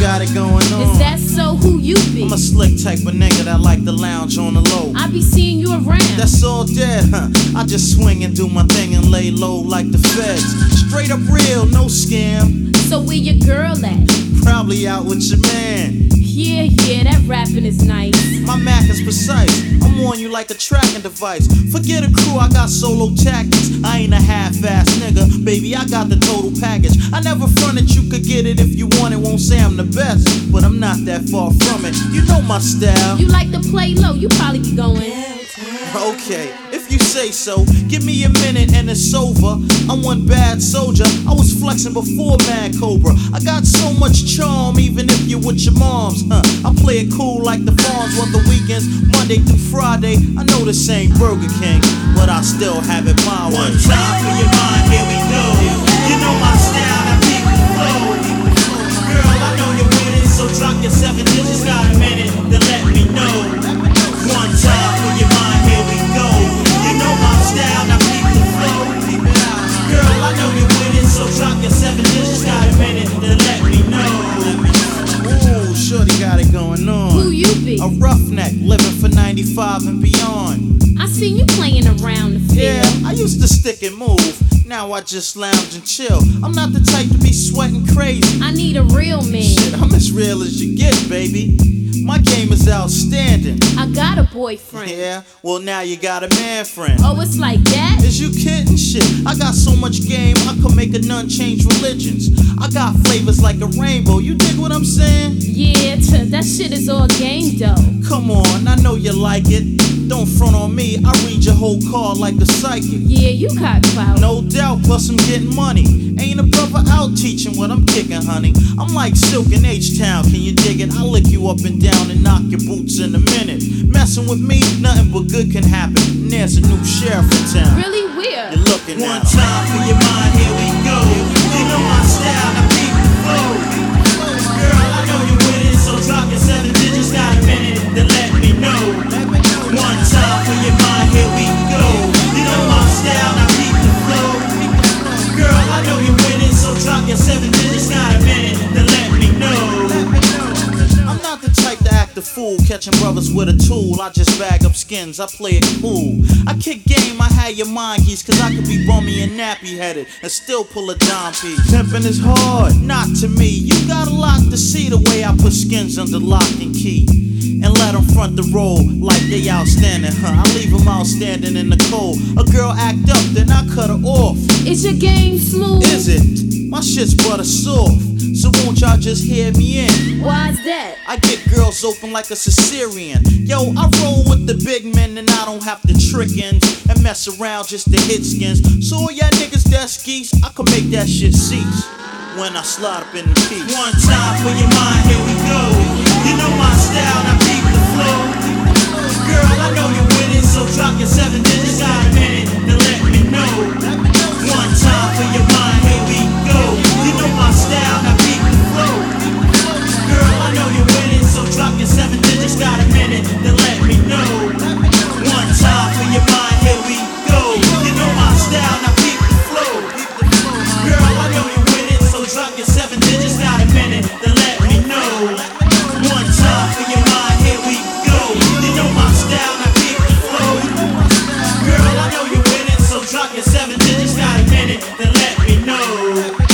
got it going on. Is that so? Who you be? I'm a slick type of nigga that like to lounge on the low. I be seeing you around. That's all dead, huh? I just swing and do my thing and lay low like the feds. Straight up real, no scam. So where your girl at? Probably out with your man. Yeah, that rapping is nice. My Mac is precise. I'm on you like a tracking device. Forget a crew, I got solo tactics. I ain't a half-ass nigga, baby, I got the total package. I never fronted you could get it if you want it. Won't say I'm the best, but I'm not that far from it. You know my style. You like to play low, you probably be going. Okay, if you say so, give me a minute and it's over. I'm one bad soldier. I was flexing before Mad Cobra. I got so much charm, even if you're with your moms. I play it cool like the farms on the weekends, Monday through Friday. I know this ain't Burger King, but I still have it my way. One time for your mind, here we go. You know my style, I keep the flow. Girl, I know you're with it, so drop your 7 digits. Got a minute to let me know. One time for your mind, here we go. You know my style, now keep the flow. Girl, I know you're with it, so drop your 7 digits. Got a minute to let me know. Ooh, shorty got it going on. Who you be? A roughneck, living for 95 and beyond. I seen you playing around the field. Yeah, I used to stick and move. Now I just lounge and chill. I'm not the type to be sweating crazy. I need a real man. Shit, I'm as real as you get, baby. My game is outstanding. I got a boyfriend. Yeah, well now you got a man friend. Oh, it's like that? Is you kidding? Shit, I got so much game, I could make a nun change religions. I got flavors like a rainbow, you dig what I'm saying? Yeah, that shit is all game though. Come on, I know you like it. Don't front on me, I read your whole card like the psychic. Yeah, you got clout. No doubt, plus I'm getting money. Ain't a brother out teaching what I'm kicking, honey. I'm like Silk in H-Town, can you dig it? I'll lick you up and down and knock your boots in a minute. Messing with me, nothing but good can happen. And there's a new sheriff in town. Really weird. You're looking One at him. time for your mind, here we go. You know my style, now keep the flow. Girl, I know you with it, so drop your 7 digits. Got a minute to let me know. One time for your mind, here we go. You know my style, now keep the flow. Girl, I know you with it, so drop your 7 digits. Got a minute to let me know. I'm not the type to act a fool, catching brothers with a tool. I just bag up skins, I play it cool. I kick game, I had your mind geese, cause I could be bummy and nappy headed and still pull a dime piece. Pimpin' is hard, not to me. You got a lot to see the way I put skins under lock and key. And let them front the role like they outstanding, huh? I leave them outstanding in the cold. A girl act up, then I cut her off. Is your game smooth? Is it? My shit's butter soft. So won't y'all just hear me in? Why's that? I get girls open like a Caesarean. Yo, I roll with the big men and I don't have to trick ends and mess around just to hit skins. So all y'all niggas that's geese, I can make that shit cease when I slide up in the piece. One time for your mind, here we go. You know my style, now keep the flow. Girl, I know you with it, so drop your 7 digits. Got a minute to let me know. One time for your mind, here we go. You know my style, now keep the flow. Girl, I know you with it, so drop your 7 digits. Got a minute to let me know. One time for your mind, here we go. You know my style, now keep the flow. Girl, I know you with it, so drop your 7 digits. Got a minute to let me know. One time for your mind, here we go. You know my style, now keep the flow. Girl, I know you with it, so drop your 7 digits. Got a minute to let me know.